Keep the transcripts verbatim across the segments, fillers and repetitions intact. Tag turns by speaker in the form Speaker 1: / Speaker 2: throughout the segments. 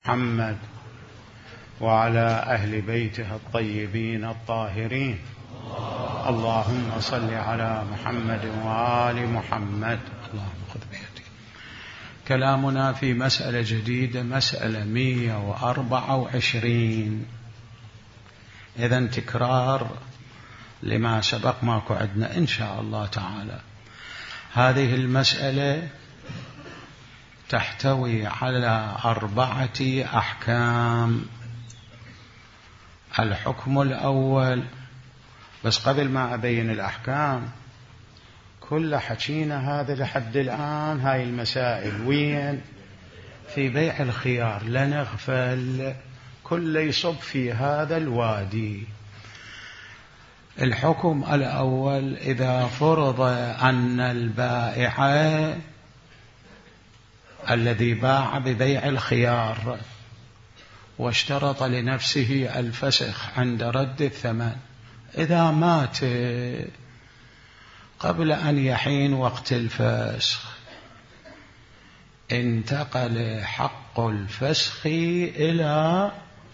Speaker 1: محمد وعلى أهل بيته الطيبين الطاهرين. اللهم صل على محمد وآل محمد. اللهم خذ بيدي. كلامنا في مسألة جديدة، مسألة مئة وأربعة وعشرين. إذن تكرار لما سبق ماكو عندنا إن شاء الله تعالى. هذه المسألة تحتوي على أربعة أحكام. الحكم الأول، بس قبل ما أبين الأحكام كل حكينا هذا لحد الآن هاي المسائل وين؟ في بيع الخيار، لا نغفل، كل يصب في هذا الوادي. الحكم الأول: إذا فرض أن البائع الذي باع ببيع الخيار واشترط لنفسه الفسخ عند رد الثمن، إذا مات قبل أن يحين وقت الفسخ انتقل حق الفسخ إلى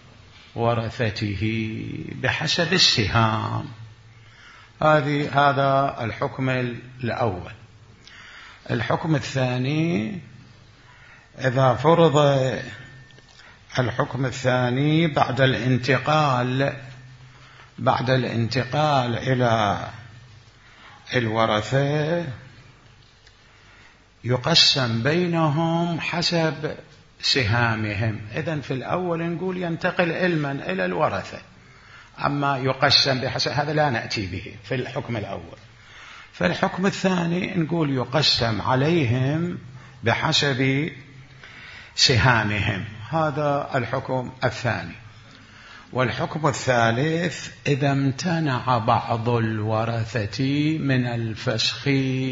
Speaker 1: ورثته بحسب السهام. هذه هذا الحكم الأول. الحكم الثاني: إذا فرض الحكم الثاني بعد الانتقال بعد الانتقال إلى الورثة يقسم بينهم حسب سهامهم. إذن في الأول نقول ينتقل علما إلى الورثة، أما يقسم بحسب هذا لا نأتي به في الحكم الأول. في الحكم الثاني نقول يقسم عليهم بحسب سهامهم. هذا الحكم الثاني. والحكم الثالث: إذا امتنع بعض الورثة من الفسخ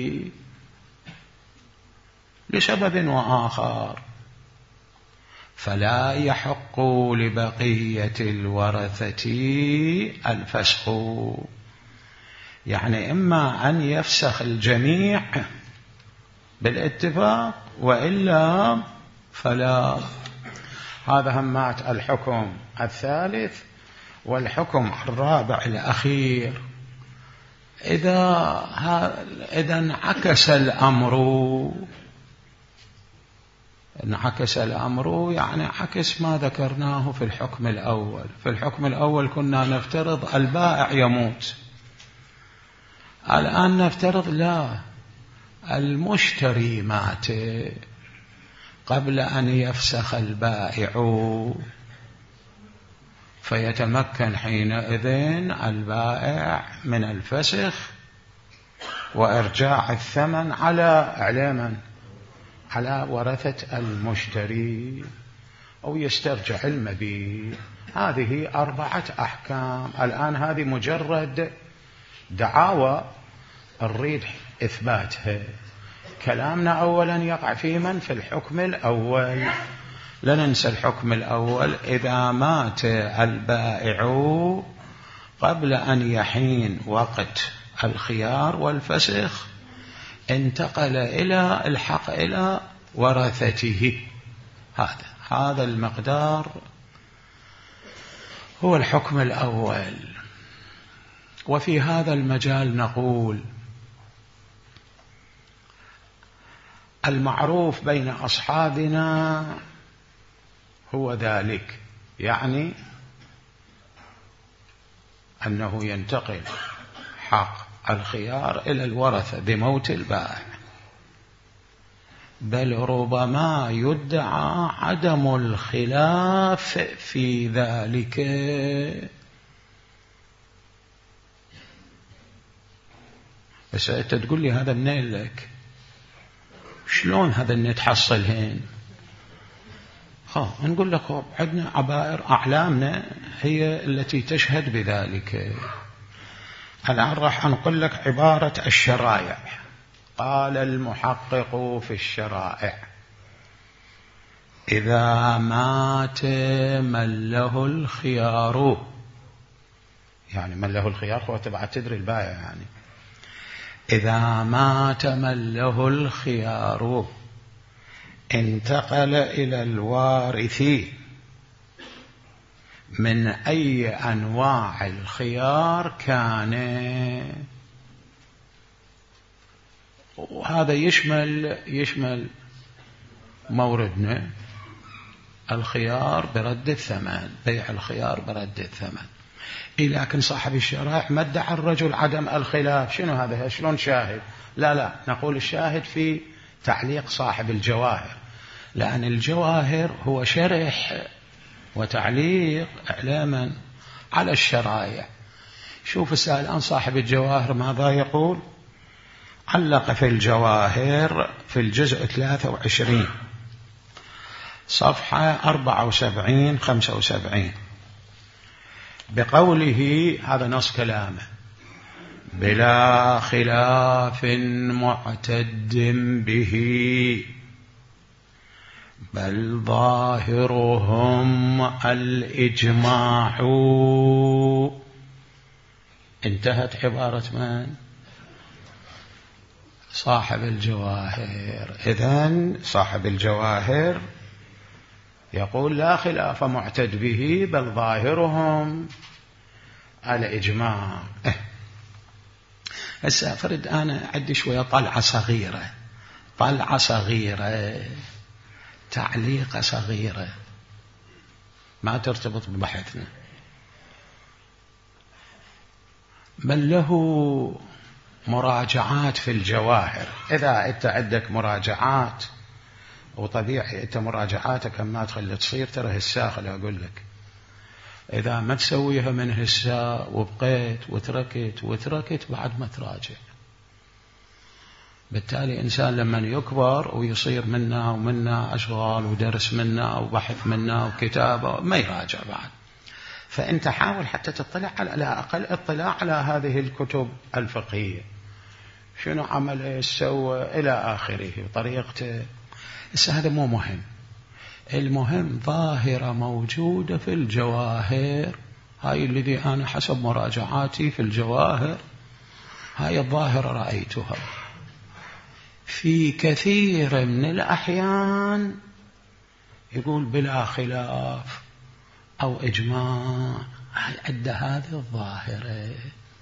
Speaker 1: لسبب وآخر فلا يحق لبقية الورثة الفسخ. يعني إما أن يفسخ الجميع بالاتفاق وإلا فلا. هذا همات الحكم الثالث. والحكم الرابع الأخير: إذا إذا انعكس الأمر انعكس الأمر يعني عكس ما ذكرناه في الحكم الأول. في الحكم الأول كنا نفترض البائع يموت، الآن نفترض لا، المشتري مات قبل أن يفسخ البائع، فيتمكن حينئذ البائع من الفسخ وإرجاع الثمن على علما على ورثة المشتري، أو يسترجع المبيع. هذه أربعة أحكام. الآن هذه مجرد دعاوى نريد إثباتها. كلامنا أولا يقع في من؟ في الحكم الأول. لا ننسى الحكم الأول: إذا مات البائع قبل أن يحين وقت الخيار والفسخ انتقل إلى الحق إلى ورثته. هذا هذا المقدار هو الحكم الأول. وفي هذا المجال نقول: المعروف بين أصحابنا هو ذلك، يعني أنه ينتقل حق الخيار إلى الورثة بموت البائع، بل ربما يدعى عدم الخلاف في ذلك. بس أنت تقول لي هذا منين لك؟ شلون هذا اللي تحصل هين؟ ها نقول لك عندنا عبائر أعلامنا هي التي تشهد بذلك. الآن راح أنقل لك عبارة الشرائع. قال المحقق في الشرائع: إذا مات من له الخيار، يعني من له الخيار هو تبع تدري البائع، يعني إذا مات من له الخيار انتقل إلى الوارث من أي أنواع الخيار كان. وهذا يشمل يشمل موردنا الخيار برد الثمن، بيع الخيار برد الثمن. لكن صاحب الشرائع ما ادعى الرجل عدم الخلاف. شنو هذا؟ شلون شاهد؟ لا لا، نقول الشاهد في تعليق صاحب الجواهر، لأن الجواهر هو شرح وتعليق إعلاما على الشرائع. شوف السائل عن صاحب الجواهر ماذا يقول. علق في الجواهر في الجزء ثلاثة وعشرين صفحة أربعة وسبعين خمسة وسبعين بقوله، هذا نص كلامه: بلا خلاف معتد به بل ظاهرهم الإجماع. انتهت عبارة من؟ صاحب الجواهر. إذن صاحب الجواهر يقول لا خلاف معتد به بل ظاهرهم الإجماع. هسه أفرد أنا عندي شوية طلعة صغيرة، طلعة صغيرة، تعليقة صغيرة ما ترتبط ببحثنا، بل له مراجعات في الجواهر. إذا أنت عندك مراجعات، وطبيعي أنت مراجعاتك ما تخلي تصير ترى هسا، خلي أقول لك إذا ما تسويها من هسا وبقيت وتركت وتركت بعد ما تراجع، بالتالي إنسان لما يكبر ويصير منا ومنا أشغال ودرس منا وبحث منا وكتابة ما يراجع بعد. فأنت حاول حتى تطلع على أقل اطلاع على هذه الكتب الفقهية، شنو عمل ايش سوى إلى آخره وطريقته. بس هذا مو مهم، المهم ظاهرة موجودة في الجواهر. هاي الذي أنا حسب مراجعاتي في الجواهر هاي الظاهرة رأيتها في كثير من الأحيان يقول بلا خلاف أو إجماع. عند هذه الظاهرة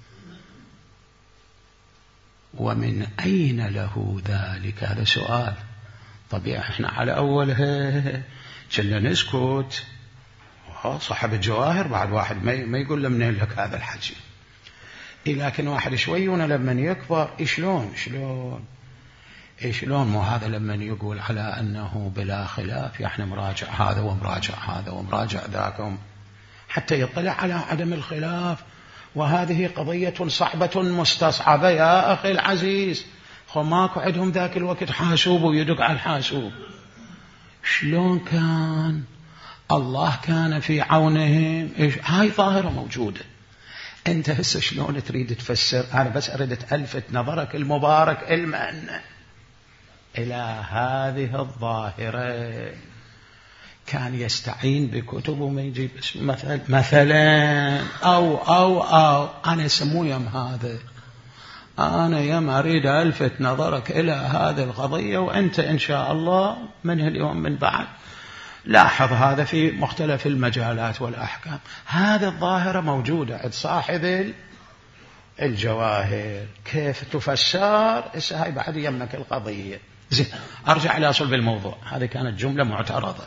Speaker 1: ومن أين له ذلك؟ هذا سؤال طبيعي. احنا على أولها كنا نسكت، صاحب الجواهر بعد واحد ما يقول له منين لك هذا الحكي. لكن واحد شويون لما يكبر شلون شلون شلون مو هذا لما يقول على أنه بلا خلاف يعني مراجع هذا ومراجع هذا ومراجع ذاك حتى يطلع على عدم الخلاف. وهذه قضية صعبة مستصعبة يا أخي العزيز. خو ماكو عندهم ذاك الوقت حاسوب ويدق على الحاسوب. شلون كان الله كان في عونهم. هاي ظاهرة موجودة. أنت هسه شلون تريد تفسر؟ أنا بس أريد ألفت نظرك المبارك علما إلى هذه الظاهرة. كان يستعين بكتب وما يجيب مثل مثلا أو أو أو أنا يسموه يم هذا. أنا يم أريد ألفت نظرك إلى هذه القضية، وأنت إن شاء الله من اليوم من بعد لاحظ هذا في مختلف المجالات والأحكام. هذه الظاهرة موجودة عند صاحب الجواهر. كيف تفسر؟ إسا هاي بعد يمك القضية. زين، أرجع إلى صلب الموضوع. هذه كانت جملة معترضة.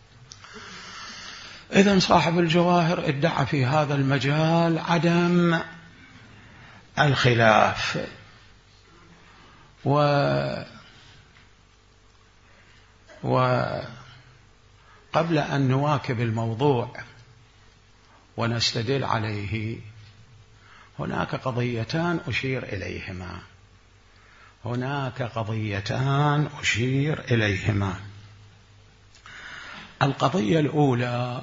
Speaker 1: إذن صاحب الجواهر ادعى في هذا المجال عدم الخلاف. و وقبل أن نواكب الموضوع ونستدل عليه، هناك قضيتان أشير إليهما. هناك قضيتان أشير إليهما. القضية الأولى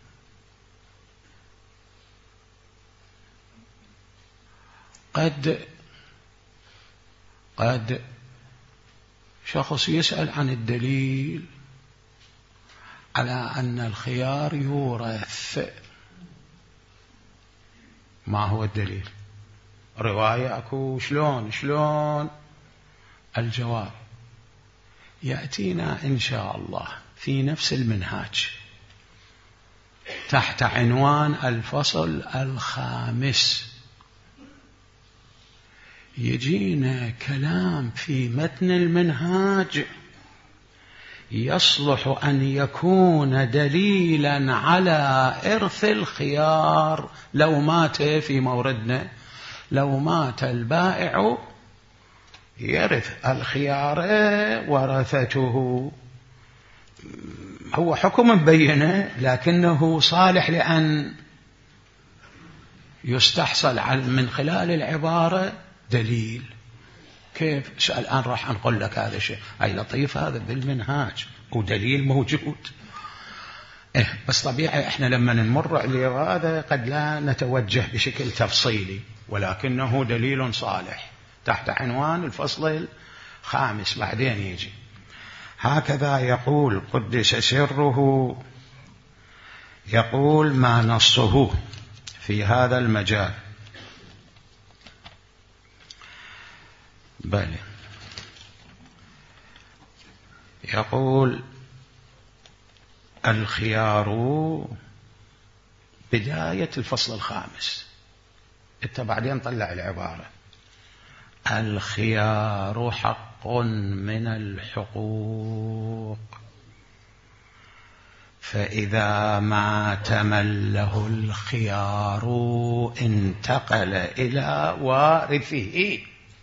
Speaker 1: قد قد شخص يسأل عن الدليل على أن الخيار يورث. ما هو الدليل؟ رواية أكو شلون شلون؟ الجواب يأتينا إن شاء الله في نفس المنهاج. تحت عنوان الفصل الخامس. يجينا كلام في متن المنهاج يصلح أن يكون دليلا على إرث الخيار لو مات في موردنا. لو مات البائع يرث الخيار ورثته. هو حكم مبينه لكنه صالح لأن يستحصل من خلال العبارة دليل. كيف؟ الآن راح نقول لك هذا الشيء أي لطيف، هذا بالمنهاج ودليل موجود. إيه بس طبيعي إحنا لما نمر عليه هذا قد لا نتوجه بشكل تفصيلي، ولكنه دليل صالح تحت عنوان الفصل الخامس. بعدين يجي هكذا يقول قدس سره، يقول ما نصه في هذا المجال. بل يقول الخيار بداية الفصل الخامس. انت بعدين طلع العبارة الخيار حق من الحقوق، فإذا مات من له الخيار انتقل إلى وارثه.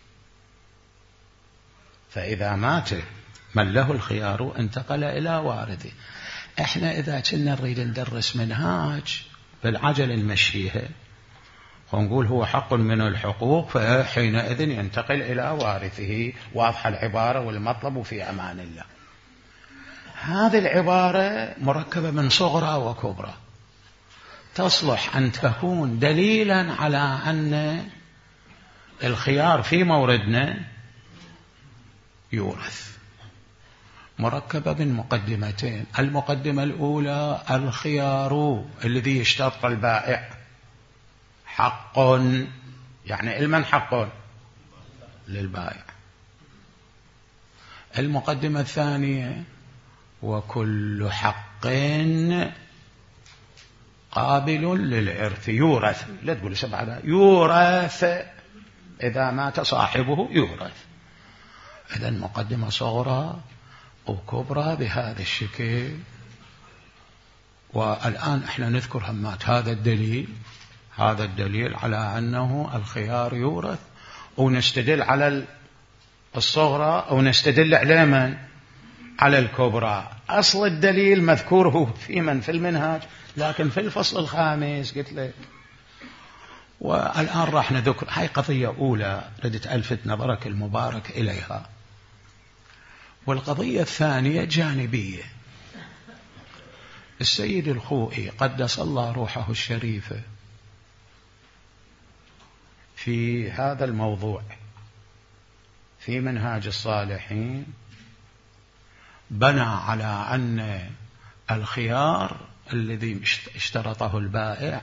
Speaker 1: فإذا مات من له الخيار انتقل إلى وارثه. احنا إذا كنا نريد ندرس منهاج بالعجل نمشيها ونقول هو حق من الحقوق، فحينئذ ينتقل إلى وارثه. واضحة العبارة والمطلب في أمان الله. هذه العبارة مركبة من صغرى وكبرى، تصلح أن تكون دليلا على أن الخيار في موردنا يورث. مركبة من مقدمتين. المقدمة الأولى الخيار الذي يشترط البائع حق، يعني لمن حق؟ للبائع. المقدمة الثانية وكل حق قابل للإرث يورث. لا تقول سبعة، يورث إذا مات صاحبه يورث. إذا مقدمة صغرى وكبرى بهذا الشكل. والآن احنا نذكر همات هذا الدليل، هذا الدليل على أنه الخيار يورث، ونستدل على الصغرى أو نستدل على من؟ على الكبرى. أصل الدليل مذكوره في من؟ في المنهاج، لكن في الفصل الخامس قلت لك. والآن راح نذكر هاي قضية أولى ردت ألفت نظرك المبارك إليها. والقضية الثانية جانبية. السيد الخوئي قدس الله روحه الشريفة في هذا الموضوع في منهاج الصالحين بنى على أن الخيار الذي اشترطه البائع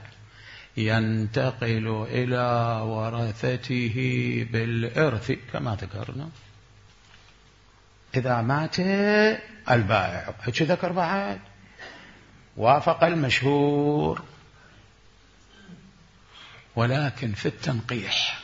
Speaker 1: ينتقل إلى ورثته بالإرث كما ذكرنا إذا مات البائع. هيك ذكر بعد وافق المشهور. ولكن في التنقيح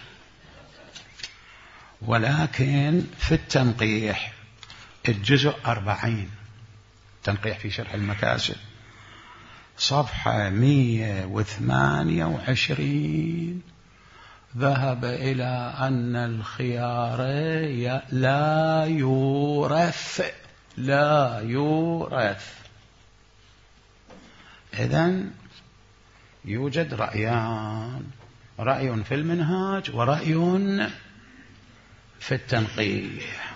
Speaker 1: ولكن في التنقيح الجزء أربعين، تنقيح في شرح المكاسب صفحة مية وثمانية وعشرين، ذهب إلى أن الخيار لا يورث لا يورث. إذن يوجد رأيان، رأي في المنهاج ورأي في التنقيح.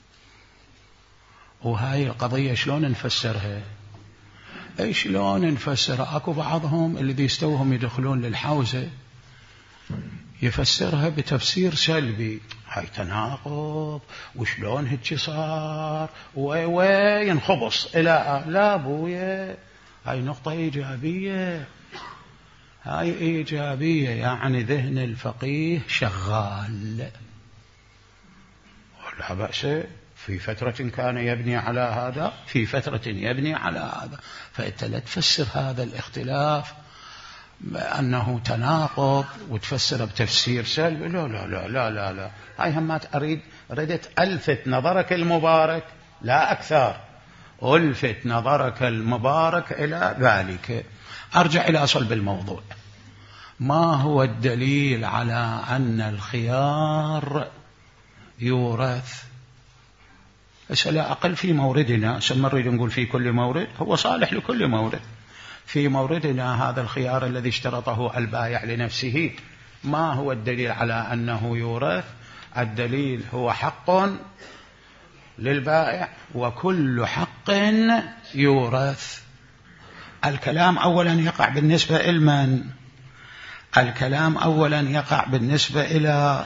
Speaker 1: وهاي القضية شلون نفسرها؟ أي شلون نفسرها؟ أكو بعضهم الذي يستوهم يدخلون للحوزة يفسرها بتفسير سلبي، هاي تناقض وشلون هيك صار وين خبص إلى لا أبويا. هاي نقطة إيجابية، هاي إيجابية، يعني ذهن الفقيه شغال ولا بأس في فترة كان يبني على هذا، في فترة يبني على هذا، فأنت لا تفسر هذا الاختلاف أنه تناقض وتفسر بتفسير سلبي. لا لا لا لا لا لا هاي همات أريد ردت ألفت نظرك المبارك لا أكثر، ألفت نظرك المبارك إلى ذلك. أرجع إلى صلب الموضوع. ما هو الدليل على أن الخيار يورث؟ أسأل أقل في موردنا، سنريد نقول في كل مورد، هو صالح لكل مورد. في موردنا هذا الخيار الذي اشترطه البائع لنفسه، ما هو الدليل على أنه يورث؟ الدليل هو حق للبائع، وكل حق يورث. الكلام أولا يقع بالنسبة إلى من؟ الكلام أولا يقع بالنسبة إلى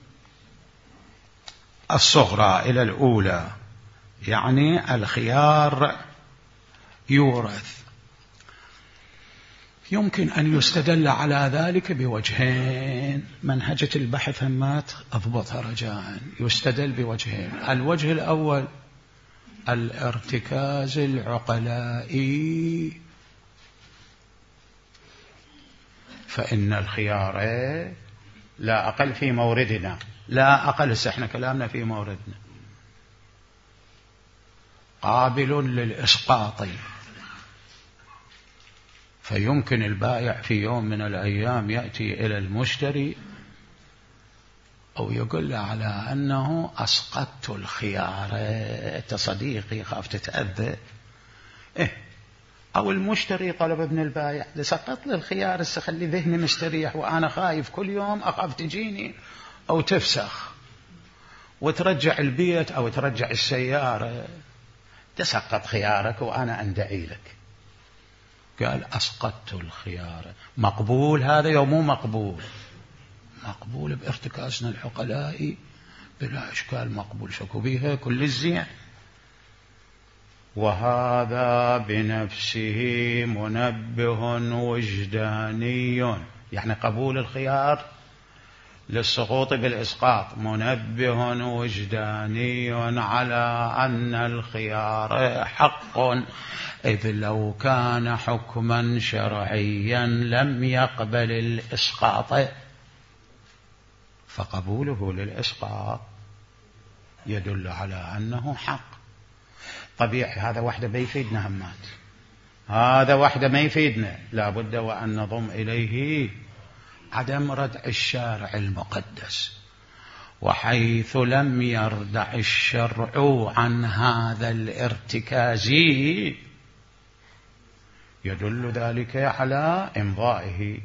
Speaker 1: الصغرى، إلى الأولى، يعني الخيار يورث. يمكن أن يستدل على ذلك بوجهين. منهجة البحث همات أضبطها رجاء. يستدل بوجهين. الوجه الأول الارتكاز العقلائي، فإن الخيار لا أقل في موردنا، لا أقل، احنا كلامنا في موردنا، قابل للإسقاط. فيمكن البائع في يوم من الأيام يأتي إلى المشتري أو يقول له على أنه أسقطت الخيار، أنت صديقي خاف تتأذى. إيه؟ أو المشتري طلب ابن البائع لسقط لي الخيار، خلي ذهني مستريح وأنا خايف كل يوم أخاف تجيني أو تفسخ وترجع البيت أو ترجع السيارة، تسقط خيارك وأنا أندعي لك. قال أسقطت الخيار. مقبول هذا يوم مو مقبول؟ مقبول بارتكاسنا العقلائي بلا إشكال، مقبول، شكو بيها كل الزين. وهذا بنفسه منبه وجداني، يعني قبول الخيار للسقوط بالإسقاط منبه وجداني على أن الخيار حق، إذ لو كان حكما شرعيا لم يقبل الإسقاط، فقبوله للإسقاط يدل على أنه حق. طبيعي هذا وحده ما يفيدنا همات، هذا وحده ما يفيدنا، لابد وأن نضم إليه عدم ردع الشارع المقدس، وحيث لم يردع الشرع عن هذا الارتكاز يدل ذلك على إمضائه،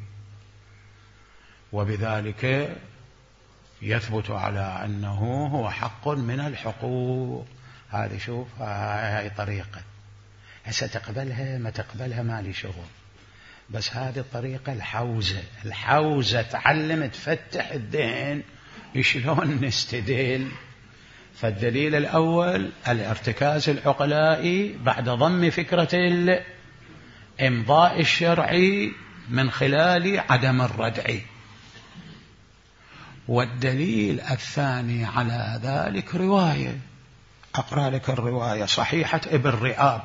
Speaker 1: وبذلك يثبت على أنه هو حق من الحقوق. هذه شوف هاي طريقة، هسه تقبلها ما تقبلها ما لي شغل، بس هذه الطريقة الحوزة، الحوزة تعلم تفتح الذهن شلون نستدل. فالدليل الأول الارتكاز العقلائي بعد ضم فكرة الإمضاء الشرعي من خلال عدم الردع. والدليل الثاني على ذلك رواية، أقرأ لك الرواية صحيحة ابن رئاب.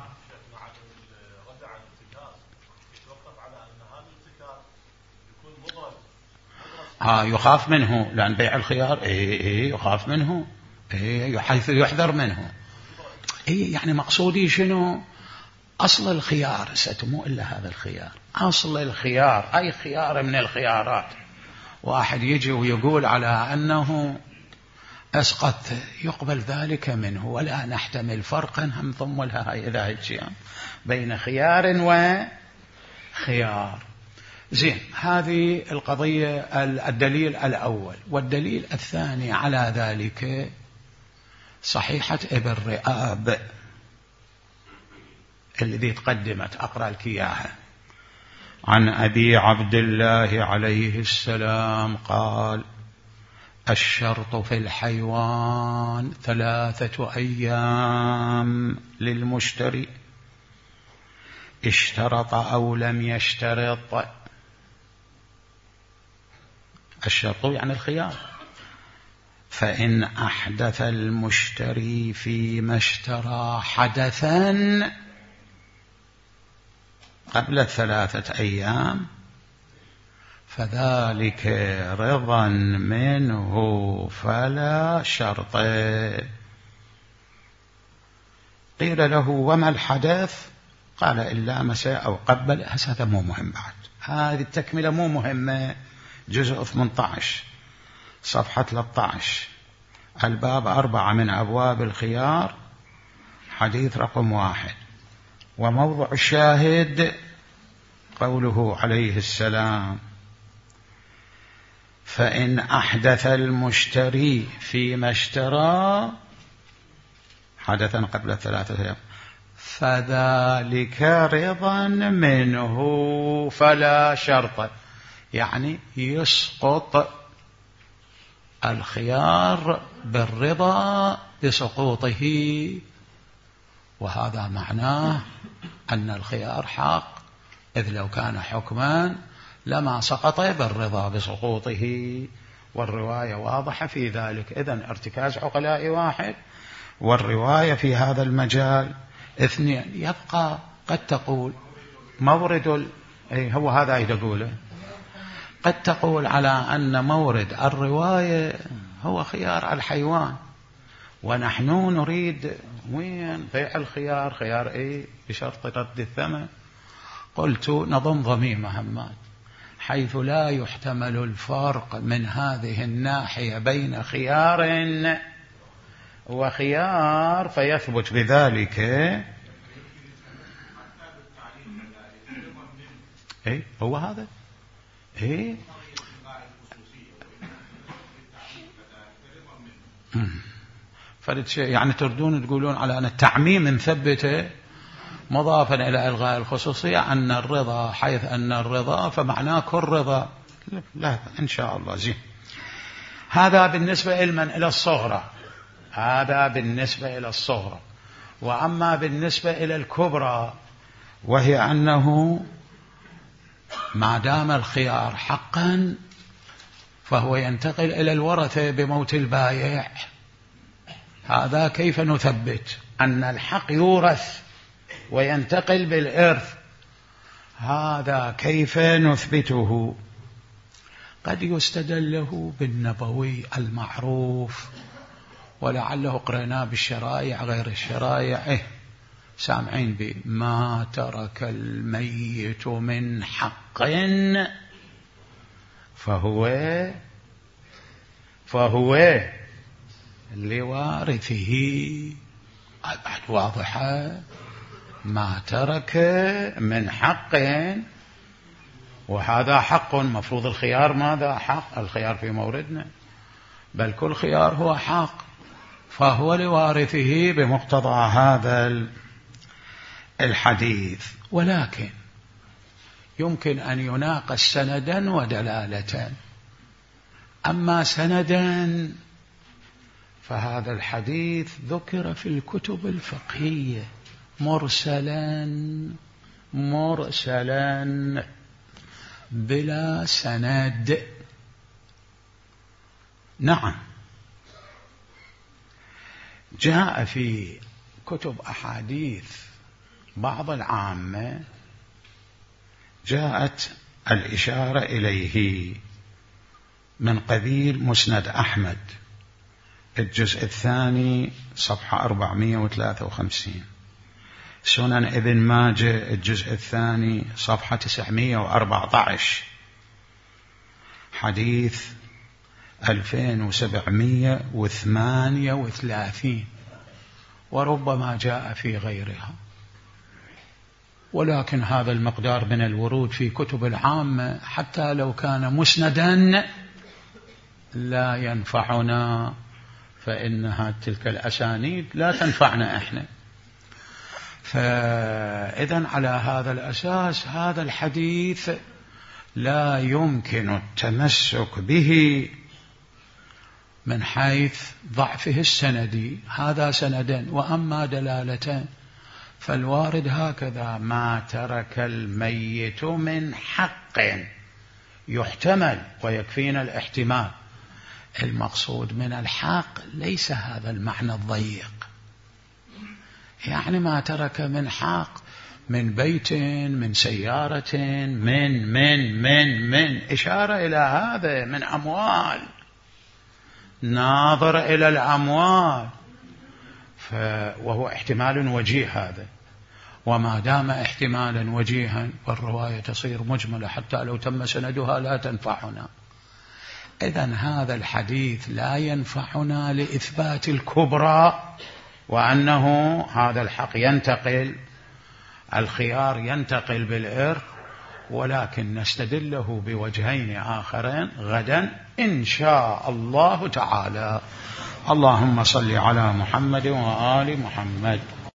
Speaker 1: آه يخاف منه، لأن بيع الخيار إيه إيه يخاف منه، إيه حيث يحذر منه. إيه يعني مقصودي شنو؟ أصل الخيار ستمو إلا هذا الخيار، أصل الخيار أي خيار من الخيارات، واحد يجي ويقول على أنه أسقط يقبل ذلك منه، ولا نحتمل فرقا هم ضم لها إذا هجي بين خيار وخيار. زين، هذه القضية الدليل الأول. والدليل الثاني على ذلك صحيحة ابن رئاب الذي تقدمت، أقرأ لك إياها. عن أبي عبد الله عليه السلام قال: الشرط في الحيوان ثلاثة أيام للمشتري، اشترط أو لم يشترط. الشرط يعني الخيار، فإن أحدث المشتري فيما اشترى حدثا قبل الثلاثة أيام فذلك رضا منه فلا شرط. قيل له وما الحدث؟ قال إن لامس أو قبل. هذا مو مهم بعد، هذه التكملة مو مهمة. جزء ثمانية عشر صفحة ثلاثة عشر الباب أربعة من أبواب الخيار، حديث رقم واحد. وموضع الشاهد قوله عليه السلام فإن أحدث المشتري فيما اشترى حدثا قبل الثلاثة أيام فذلك رضا منه فلا شرط، يعني يسقط الخيار بالرضا بسقوطه، وهذا معناه أن الخيار حق، إذ لو كان حكما لما سقط بالرضا بسقوطه، والرواية واضحة في ذلك. إذن ارتكاز عقلاء واحد، والرواية في هذا المجال اثنين. يبقى قد تقول مورد ال... أي هو هذا يقوله، قد تقول على أن مورد الرواية هو خيار الحيوان، ونحن نريد وين بيع الخيار، خيار إيه بشرط رد الثمن. قلت نظم ضميم مهمات، حيث لا يحتمل الفرق من هذه الناحية بين خيار وخيار فيثبت بذلك إيه هو هذا إيه يعني تردون تقولون على أن التعميم نثبته مضافا إلى إلغاء الخصوصية، أن الرضا حيث أن الرضا فمعناه كل رضا. لا إن شاء الله زين. هذا بالنسبة إلمن إلى الصغرى، هذا بالنسبة إلى الصغرى. وأما بالنسبة إلى الكبرى وهي أنه ما دام الخيار حقا فهو ينتقل إلى الورثة بموت البائع. هذا كيف نثبت أن الحق يورث وينتقل بالإرث؟ هذا كيف نثبته؟ قد يستدل له بالنبوي المعروف، ولعله قرأناه بالشرائع غير الشرائع. إيه سامعين بما ترك الميت من حق فهو فهو لوارثه. بعد واضحة، ما ترك من حق، وهذا حق. مفروض الخيار ماذا حق؟ الخيار في موردنا، بل كل خيار هو حق، فهو لوارثه بمقتضى هذا الحديث. ولكن يمكن أن يناقش سندا ودلالة. أما سندا فهذا الحديث ذكر في الكتب الفقهية مرسلا مرسلا بلا سند. نعم، جاء في كتب أحاديث بعض العامة جاءت الإشارة إليه من قبيل مسند أحمد الجزء الثاني صفحة أربعمائة وثلاثة وخمسين، سنن ابن ماجه الجزء الثاني صفحة تسعمائة وأربعة عشر، حديث ألفين وسبعمائة وثمانية وثلاثين، وربما جاء في غيرها. ولكن هذا المقدار من الورود في كتب العامة حتى لو كان مسندا لا ينفعنا، فإنها تلك الأسانيد لا تنفعنا إحنا. فإذن على هذا الأساس هذا الحديث لا يمكن التمسك به من حيث ضعفه السندي، هذا سندان. وأما دلالتان فالوارد هكذا: ما ترك الميت من حق، يحتمل ويكفينا الاحتمال المقصود من الحق ليس هذا المعنى الضيق، يعني ما ترك من حق من بيت، من سيارة، من من من من إشارة إلى هذا، من أموال، ناظر إلى الأموال، وهو احتمال وجيه هذا. وما دام احتمالا وجيها والرواية تصير مجملة حتى لو تم سندها لا تنفعنا. إذن هذا الحديث لا ينفعنا لإثبات الكبرى، وأنه هذا الحق ينتقل، الخيار ينتقل بالإرث، ولكن نستدله بوجهين آخرين غدا إن شاء الله تعالى. اللهم صل على محمد وآل محمد.